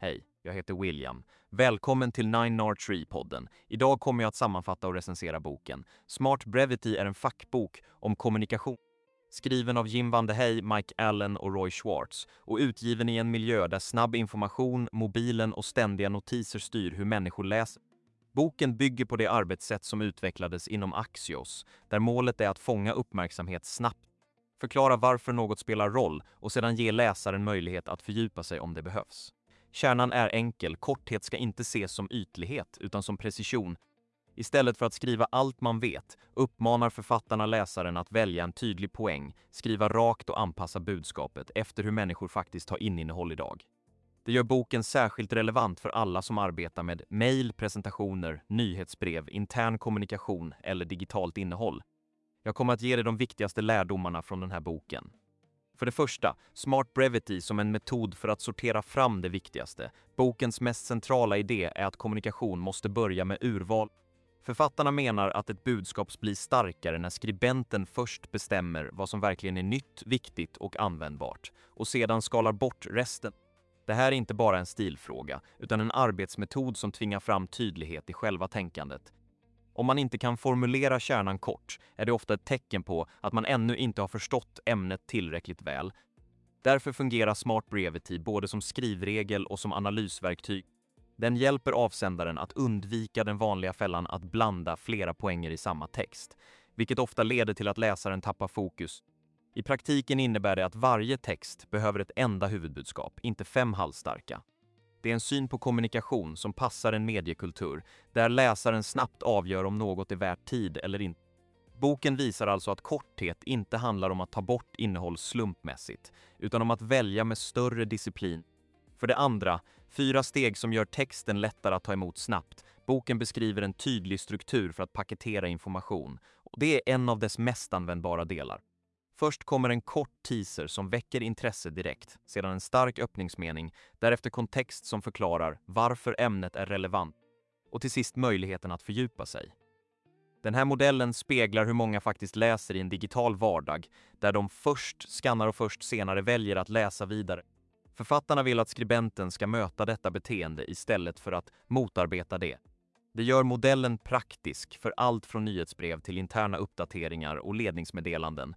Hej, jag heter William. Välkommen till 9R3-podden. Idag kommer jag att sammanfatta och recensera boken. Smart Brevity är en fackbok om kommunikation. Skriven av Jim van de Hey, Mike Allen och Roy Schwartz och utgiven i en miljö där snabb information, mobilen och ständiga notiser styr hur människor läser. Boken bygger på det arbetssätt som utvecklades inom Axios, där målet är att fånga uppmärksamhet snabbt, förklara varför något spelar roll och sedan ge läsaren möjlighet att fördjupa sig om det behövs. Kärnan är enkel, korthet ska inte ses som ytlighet utan som precision. Istället för att skriva allt man vet uppmanar författarna läsaren att välja en tydlig poäng, skriva rakt och anpassa budskapet efter hur människor faktiskt tar in innehåll idag. Det gör boken särskilt relevant för alla som arbetar med mejl, presentationer, nyhetsbrev, intern kommunikation eller digitalt innehåll. Jag kommer att ge dig de viktigaste lärdomarna från den här boken. För det första, Smart Brevity som en metod för att sortera fram det viktigaste. Bokens mest centrala idé är att kommunikation måste börja med urval. Författarna menar att ett budskap blir starkare när skribenten först bestämmer vad som verkligen är nytt, viktigt och användbart och sedan skalar bort resten. Det här är inte bara en stilfråga utan en arbetsmetod som tvingar fram tydlighet i själva tänkandet. Om man inte kan formulera kärnan kort är det ofta ett tecken på att man ännu inte har förstått ämnet tillräckligt väl. Därför fungerar Smart Brevity både som skrivregel och som analysverktyg. Den hjälper avsändaren att undvika den vanliga fällan att blanda flera poänger i samma text, vilket ofta leder till att läsaren tappar fokus. I praktiken innebär det att varje text behöver ett enda huvudbudskap, inte 5 halvstarka. Det är en syn på kommunikation som passar en mediekultur där läsaren snabbt avgör om något är värt tid eller inte. Boken visar alltså att korthet inte handlar om att ta bort innehåll slumpmässigt utan om att välja med större disciplin. För det andra, 4 steg som gör texten lättare att ta emot snabbt. Boken beskriver en tydlig struktur för att paketera information och det är en av dess mest användbara delar. Först kommer en kort teaser som väcker intresse direkt, sedan en stark öppningsmening, därefter kontext som förklarar varför ämnet är relevant och till sist möjligheten att fördjupa sig. Den här modellen speglar hur många faktiskt läser i en digital vardag där de först skannar och först senare väljer att läsa vidare. Författarna vill att skribenten ska möta detta beteende istället för att motarbeta det. Det gör modellen praktisk för allt från nyhetsbrev till interna uppdateringar och ledningsmeddelanden.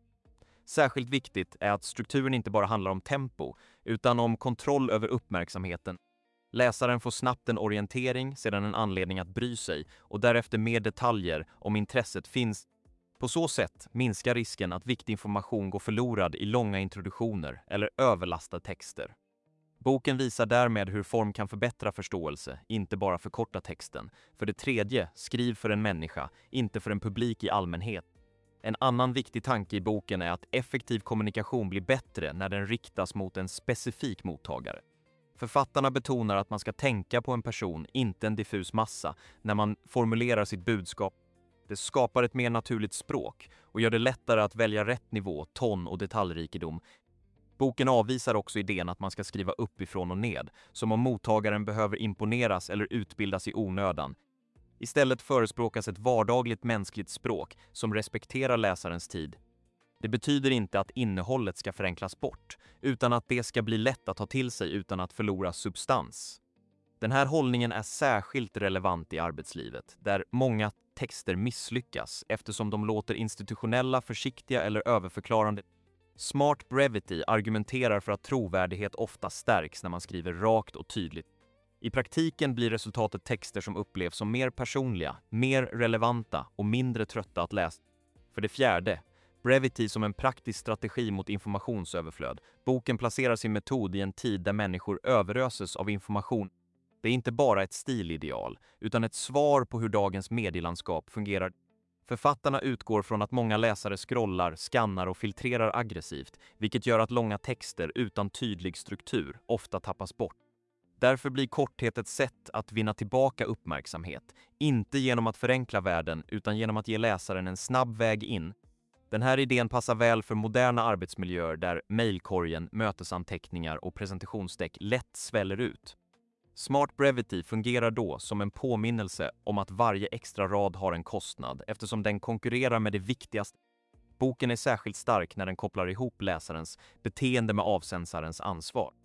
Särskilt viktigt är att strukturen inte bara handlar om tempo, utan om kontroll över uppmärksamheten. Läsaren får snabbt en orientering, sedan en anledning att bry sig och därefter mer detaljer om intresset finns. På så sätt minskar risken att viktig information går förlorad i långa introduktioner eller överlastade texter. Boken visar därmed hur form kan förbättra förståelse, inte bara förkorta texten. För det tredje, skriv för en människa, inte för en publik i allmänhet. En annan viktig tanke i boken är att effektiv kommunikation blir bättre när den riktas mot en specifik mottagare. Författarna betonar att man ska tänka på en person, inte en diffus massa, när man formulerar sitt budskap. Det skapar ett mer naturligt språk och gör det lättare att välja rätt nivå, ton och detaljrikedom. Boken avvisar också idén att man ska skriva uppifrån och ned, som om mottagaren behöver imponeras eller utbildas i onödan. Istället förespråkas ett vardagligt mänskligt språk som respekterar läsarens tid. Det betyder inte att innehållet ska förenklas bort, utan att det ska bli lätt att ta till sig utan att förlora substans. Den här hållningen är särskilt relevant i arbetslivet, där många texter misslyckas eftersom de låter institutionella, försiktiga eller överförklarande. Smart Brevity argumenterar för att trovärdighet ofta stärks när man skriver rakt och tydligt. I praktiken blir resultatet texter som upplevs som mer personliga, mer relevanta och mindre trötta att läsa. För det fjärde, Brevity som en praktisk strategi mot informationsöverflöd. Boken placerar sin metod i en tid där människor överöses av information. Det är inte bara ett stilideal, utan ett svar på hur dagens medielandskap fungerar. Författarna utgår från att många läsare scrollar, skannar och filtrerar aggressivt, vilket gör att långa texter utan tydlig struktur ofta tappas bort. Därför blir korthet ett sätt att vinna tillbaka uppmärksamhet, inte genom att förenkla världen utan genom att ge läsaren en snabb väg in. Den här idén passar väl för moderna arbetsmiljöer där mejlkorgen, mötesanteckningar och presentationsdeck lätt sväller ut. Smart Brevity fungerar då som en påminnelse om att varje extra rad har en kostnad eftersom den konkurrerar med det viktigaste. Boken är särskilt stark när den kopplar ihop läsarens beteende med avsändarens ansvar.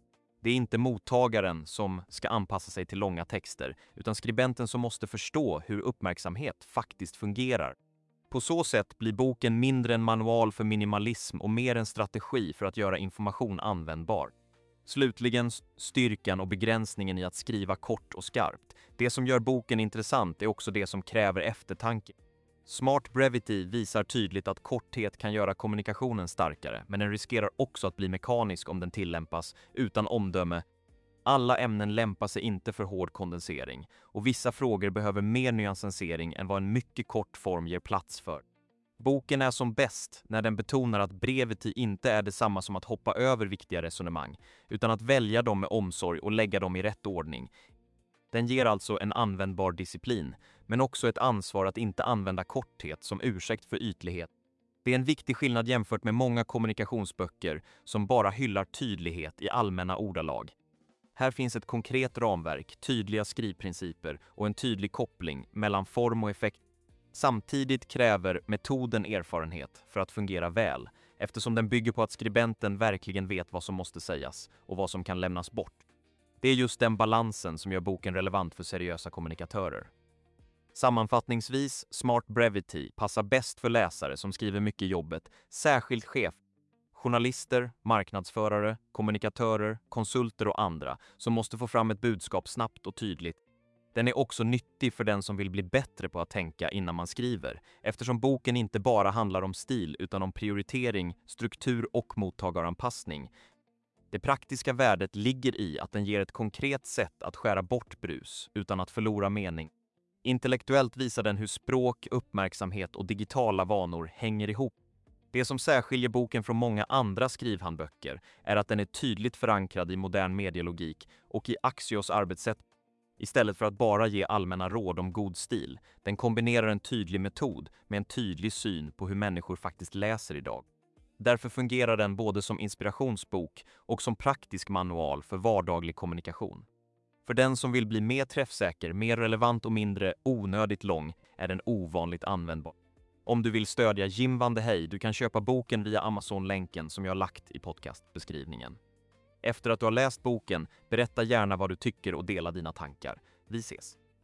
Det är inte mottagaren som ska anpassa sig till långa texter, utan skribenten som måste förstå hur uppmärksamhet faktiskt fungerar. På så sätt blir boken mindre en manual för minimalism och mer en strategi för att göra information användbar. Slutligen styrkan och begränsningen i att skriva kort och skarpt. Det som gör boken intressant är också det som kräver eftertanke. Smart Brevity visar tydligt att korthet kan göra kommunikationen starkare, men den riskerar också att bli mekanisk om den tillämpas utan omdöme. Alla ämnen lämpar sig inte för hård kondensering, och vissa frågor behöver mer nyansering än vad en mycket kort form ger plats för. Boken är som bäst när den betonar att brevity inte är detsamma som att hoppa över viktiga resonemang, utan att välja dem med omsorg och lägga dem i rätt ordning. Den ger alltså en användbar disciplin, men också ett ansvar att inte använda korthet som ursäkt för ytlighet. Det är en viktig skillnad jämfört med många kommunikationsböcker som bara hyllar tydlighet i allmänna ordalag. Här finns ett konkret ramverk, tydliga skrivprinciper och en tydlig koppling mellan form och effekt. Samtidigt kräver metoden erfarenhet för att fungera väl, eftersom den bygger på att skribenten verkligen vet vad som måste sägas och vad som kan lämnas bort. Det är just den balansen som gör boken relevant för seriösa kommunikatörer. Sammanfattningsvis, Smart Brevity passar bäst för läsare som skriver mycket jobbet, särskilt journalister, marknadsförare, kommunikatörer, konsulter och andra som måste få fram ett budskap snabbt och tydligt. Den är också nyttig för den som vill bli bättre på att tänka innan man skriver, eftersom boken inte bara handlar om stil utan om prioritering, struktur och mottagaranpassning. Det praktiska värdet ligger i att den ger ett konkret sätt att skära bort brus utan att förlora mening. Intellektuellt visar den hur språk, uppmärksamhet och digitala vanor hänger ihop. Det som särskiljer boken från många andra skrivhandböcker är att den är tydligt förankrad i modern medielogik och i Axios arbetssätt. Istället för att bara ge allmänna råd om god stil, den kombinerar en tydlig metod med en tydlig syn på hur människor faktiskt läser idag. Därför fungerar den både som inspirationsbok och som praktisk manual för vardaglig kommunikation. För den som vill bli mer träffsäker, mer relevant och mindre onödigt lång är den ovanligt användbar. Om du vill stödja Jim van de Hey, du kan köpa boken via Amazon-länken som jag lagt i podcastbeskrivningen. Efter att du har läst boken, berätta gärna vad du tycker och dela dina tankar. Vi ses!